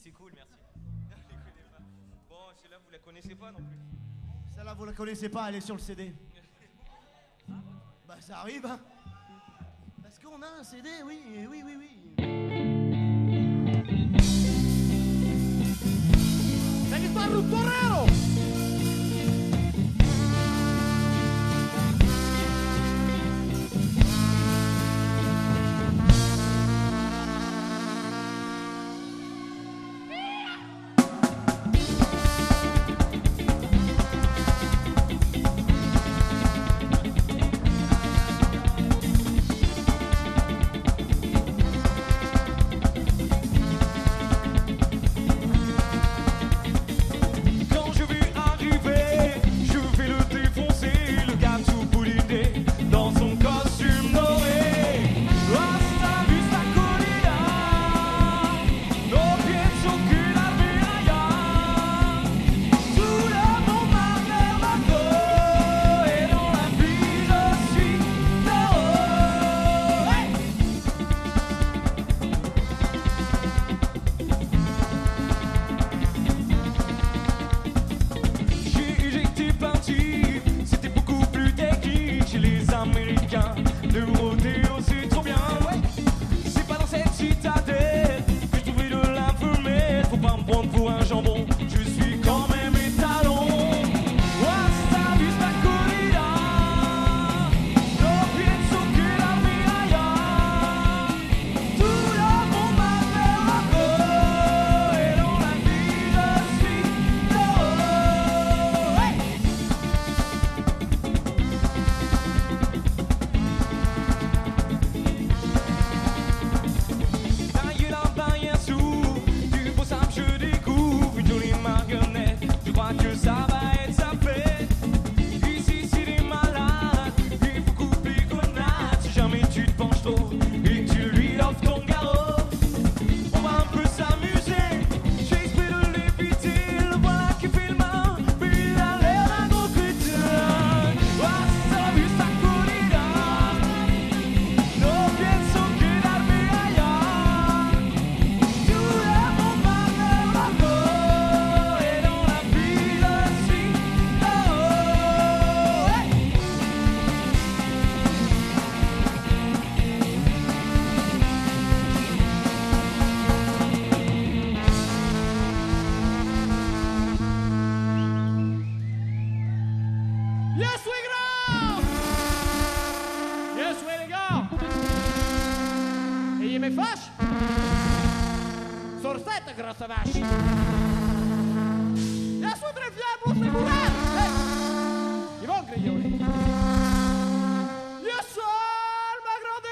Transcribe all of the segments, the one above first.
c'est cool, merci. L'écoutez pas. Bon, celle-là, vous la connaissez pas non plus. Celle-là, vous la connaissez pas, elle est sur le CD. Bah, ça arrive, hein. Parce qu'on a un CD, oui, oui, oui, oui. C'est l'histoire du torero. Me fâche sur cette grosse vache. Я смотрю, diavolo, sei buraco! I vont griglioli. Io sono il magro de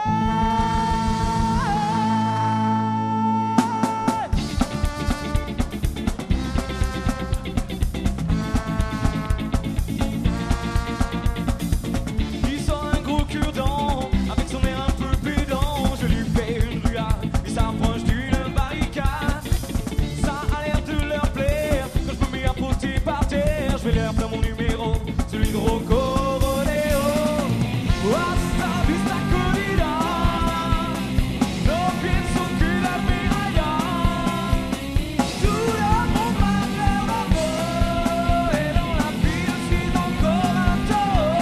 paix. Il sort un gros cure-dent avec son air un peu pédant. Je lui fais une ruade, il s'approche d'une barricade. Ça a l'air de leur plaire. Quand je me mets à poster par terre, je vais leur faire mon numéro, celui de Rocco Rodeo. Hasta vista corrida, no pienso que la mirada. Tout le monde m'a l'air d'abord, et dans la vie je suis encore un taureau.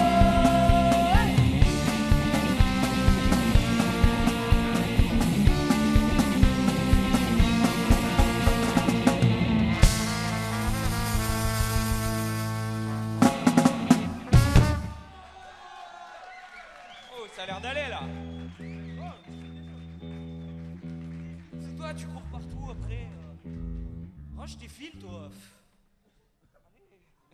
Oh, ça a l'air d'aller là. C'est toi, tu cours partout après. Range tes fils, toi.